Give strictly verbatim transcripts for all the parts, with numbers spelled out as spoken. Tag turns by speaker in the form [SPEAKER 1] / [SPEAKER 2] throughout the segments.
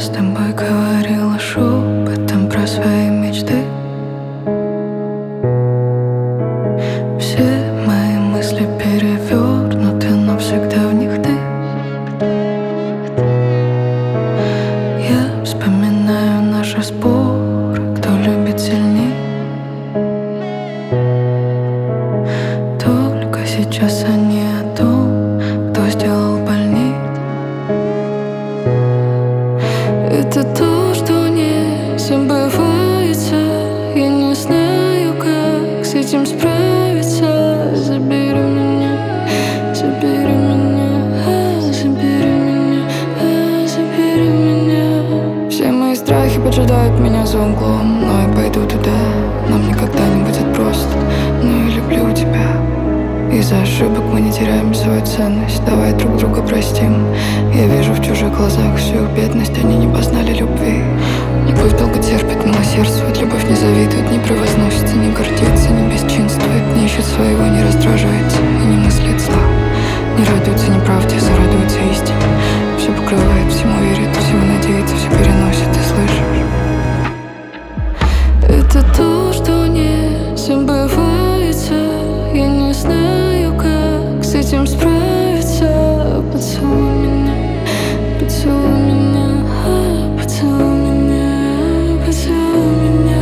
[SPEAKER 1] с тобой говорила шепотом про свои мечты. Все мои мысли перевернуты, но всегда в них ты. Я вспоминаю наши споры, кто любит сильней. Только сейчас они о том, кто сделал больней. Это то, что не забывается. Я не знаю, как с этим справиться. Забери меня, забери меня, забери меня, забери меня. Все мои страхи поджидают меня за углом, но я пойду туда. Нам никогда не будет просто. Но я люблю тебя. Из-за ошибок мы не теряем свою ценность. Давай друг друга простим. Я вижу в чужих глазах всю их бедность. Они не познали любви. Любовь долго терпит, милосердствует. Любовь не завидует, не превозносится, не гордится, не бесчинствует, не ищет своего, не раздражается и не мыслит зла. Не радуется неправде, зарадуется истине. Все покрывает, всему верит, всему надеется, все переносит, ты слышишь? Это то, что не забывается. Я не знаю, как с этим справиться. Поцелуй меня, поцелуй меня, поцелуй меня, поцелуй меня.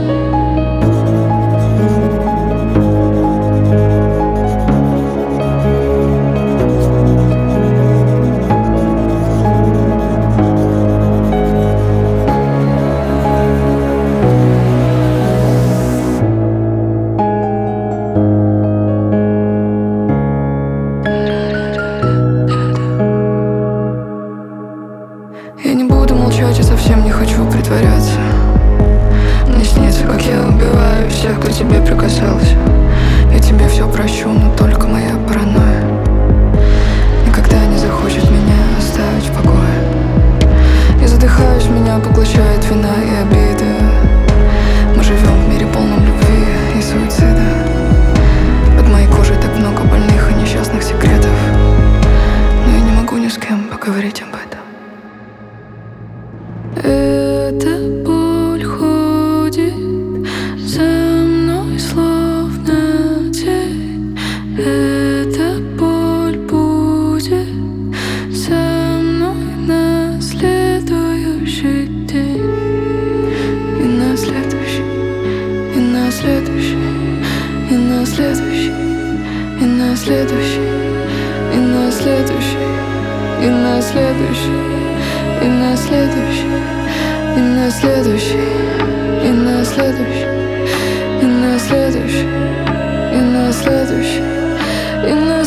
[SPEAKER 1] Я не буду молчать, я совсем не хочу притворяться. Мне снится, как я убиваю всех, кто тебе прикасался. Я тебе все прощу, но только моя паранойя никогда не захочет меня оставить в покое. Я задыхаюсь, меня поглощает вина и обида. Мы живем в мире полном любви и суицида. Под моей кожей так много больных и несчастных секретов, но я не могу ни с кем поговорить об этом. Эта боль ходит за мной, словно тень. Эта боль будет со мной на следующий день. И на следующий, и на следующий, и на следующий, и на следующий, и на следующий, и на следующий, и на следующий, и на следующий, и на следующий, и на следующий, и на следующий, и на